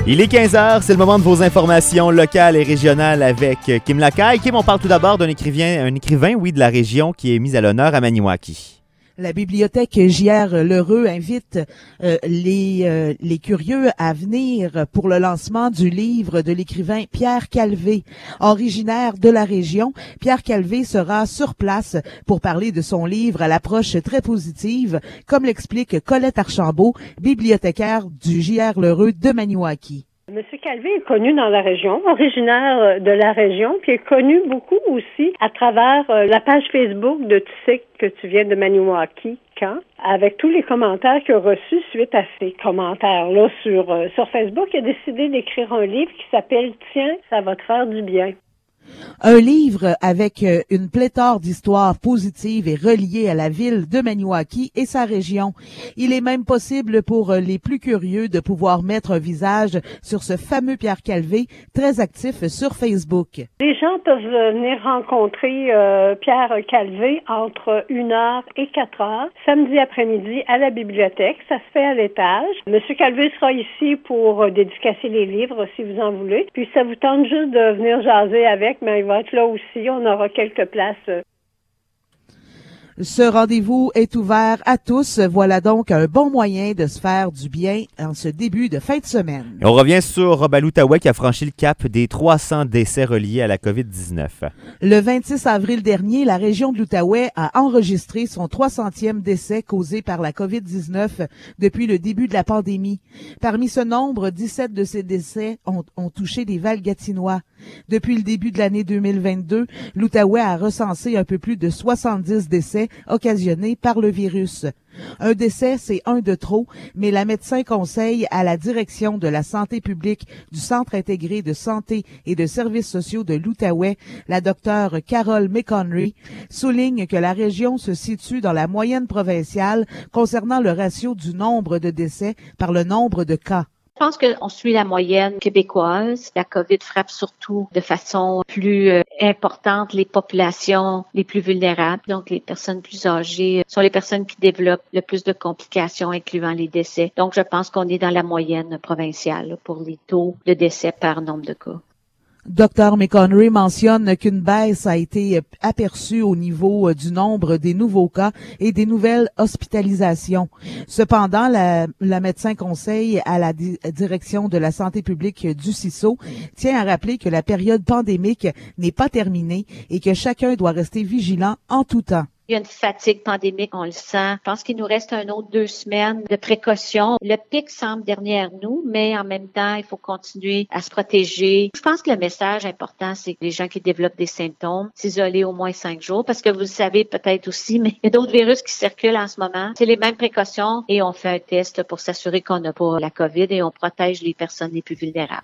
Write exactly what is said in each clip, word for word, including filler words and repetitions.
Il est quinze heures, c'est le moment de vos informations locales et régionales avec Kim Lacaille. Kim, on parle tout d'abord d'un écrivain, un écrivain, oui, de la région qui est mis à l'honneur à Maniwaki. La bibliothèque J R Lheureux invite euh, les, euh, les curieux à venir pour le lancement du livre de l'écrivain Pierre Calvé. Originaire de la région, Pierre Calvé sera sur place pour parler de son livre à l'approche très positive, comme l'explique Colette Archambault, bibliothécaire du J R Lheureux de Maniwaki. Monsieur Calvé est connu dans la région, originaire de la région, puis est connu beaucoup aussi à travers la page Facebook de Tu sais que tu viens de Maniwaki, quand, avec tous les commentaires qu'il a reçus suite à ces commentaires-là sur, euh, sur Facebook, il a décidé d'écrire un livre qui s'appelle « Tiens, ça va te faire du bien ». Un livre avec une pléthore d'histoires positives et reliées à la ville de Maniwaki et sa région. Il est même possible pour les plus curieux de pouvoir mettre un visage sur ce fameux Pierre Calvé, très actif sur Facebook. Les gens peuvent venir rencontrer euh, Pierre Calvé entre une heure et quatre heures, samedi après-midi à la bibliothèque. Ça se fait à l'étage. Monsieur Calvé sera ici pour euh, dédicacer les livres si vous en voulez. Puis ça vous tente juste de venir jaser avec, mais il va être là aussi. On aura quelques places. Ce rendez-vous est ouvert à tous. Voilà donc un bon moyen de se faire du bien en ce début de fin de semaine. Et on revient sur Rob à l'Outaouais qui a franchi le cap des trois cents décès reliés à la covid dix-neuf. Le vingt-six avril dernier, la région de l'Outaouais a enregistré son trois centième décès causé par la covid dix-neuf depuis le début de la pandémie. Parmi ce nombre, dix-sept de ces décès ont, ont touché les Valgatinois. Depuis le début de l'année deux mille vingt-deux, l'Outaouais a recensé un peu plus de soixante-dix décès occasionnés par le virus. Un décès, c'est un de trop, mais la médecin conseille à la direction de la santé publique du Centre intégré de santé et de services sociaux de l'Outaouais, la docteure Carole McConry, souligne que la région se situe dans la moyenne provinciale concernant le ratio du nombre de décès par le nombre de cas. Je pense qu'on suit la moyenne québécoise. La COVID frappe surtout de façon plus euh, importante les populations les plus vulnérables. Donc, les personnes plus âgées sont les personnes qui développent le plus de complications, incluant les décès. Donc, je pense qu'on est dans la moyenne provinciale pour les taux de décès par nombre de cas. Docteur McConry mentionne qu'une baisse a été aperçue au niveau du nombre des nouveaux cas et des nouvelles hospitalisations. Cependant, la, la médecin conseil à la di- direction de la santé publique du C I S O tient à rappeler que la période pandémique n'est pas terminée et que chacun doit rester vigilant en tout temps. Il y a une fatigue pandémique, on le sent. Je pense qu'il nous reste un autre deux semaines de précaution. Le pic semble derrière nous, mais en même temps, il faut continuer à se protéger. Je pense que le message important, c'est que les gens qui développent des symptômes s'isoler au moins cinq jours, parce que vous le savez peut-être aussi, mais il y a d'autres virus qui circulent en ce moment. C'est les mêmes précautions et on fait un test pour s'assurer qu'on n'a pas la COVID et on protège les personnes les plus vulnérables.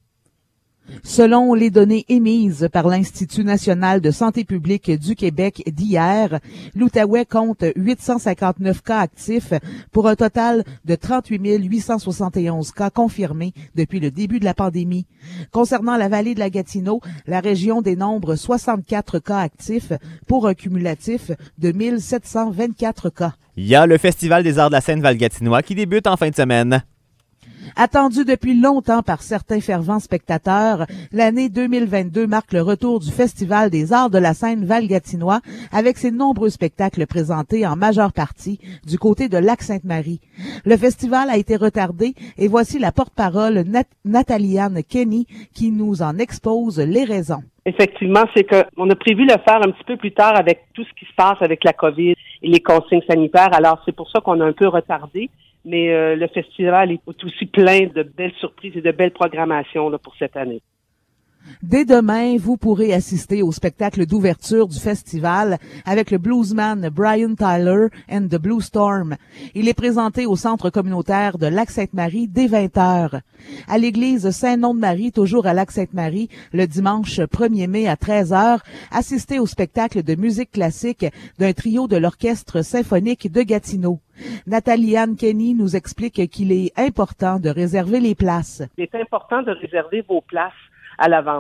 Selon les données émises par l'Institut national de santé publique du Québec d'hier, l'Outaouais compte huit cent cinquante-neuf cas actifs pour un total de trente-huit mille huit cent soixante et onze cas confirmés depuis le début de la pandémie. Concernant la vallée de la Gatineau, la région dénombre soixante-quatre cas actifs pour un cumulatif de mille sept cent vingt-quatre cas. Il y a le Festival des arts de la scène Valgatinois qui débute en fin de semaine. Attendu depuis longtemps par certains fervents spectateurs, l'année deux mille vingt-deux marque le retour du Festival des arts de la scène Valgatinois avec ses nombreux spectacles présentés en majeure partie du côté de Lac-Sainte-Marie. Le festival a été retardé et voici la porte-parole Nat- Nathalie-Anne Kenny qui nous en expose les raisons. Effectivement, c'est qu'on a prévu le faire un petit peu plus tard avec tout ce qui se passe avec la COVID et les consignes sanitaires. Alors, c'est pour ça qu'on a un peu retardé. Mais euh, le festival est aussi plein de belles surprises et de belles programmations là, pour cette année. Dès demain, vous pourrez assister au spectacle d'ouverture du festival avec le bluesman Brian Tyler and the Blue Storm. Il est présenté au centre communautaire de Lac-Sainte-Marie dès vingt heures. À l'église Saint-Nom-de-Marie, toujours à Lac-Sainte-Marie, le dimanche premier mai à treize heures, assistez au spectacle de musique classique d'un trio de l'Orchestre symphonique de Gatineau. Nathalie-Anne Kenny nous explique qu'il est important de réserver les places. Il est important de réserver vos places à l'avance.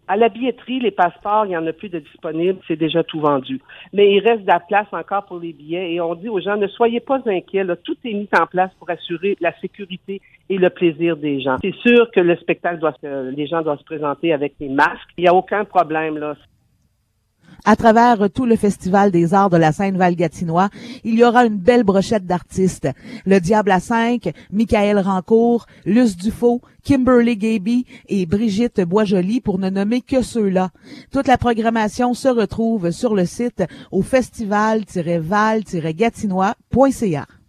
À la billetterie, les passeports, il n'y en a plus de disponibles, c'est déjà tout vendu. Mais il reste de la place encore pour les billets et on dit aux gens, ne soyez pas inquiets, là, tout est mis en place pour assurer la sécurité et le plaisir des gens. C'est sûr que le spectacle doit se, les gens doivent se présenter avec des masques. Il n'y a aucun problème, là. À travers tout le Festival des arts de la Seine-Val-Gatinois, il y aura une belle brochette d'artistes. Le Diable à cinq, Michael Rancourt, Luce Dufaux, Kimberly Gaby et Brigitte Boisjoli, pour ne nommer que ceux-là. Toute la programmation se retrouve sur le site au festival tiret val tiret gatinois point c a.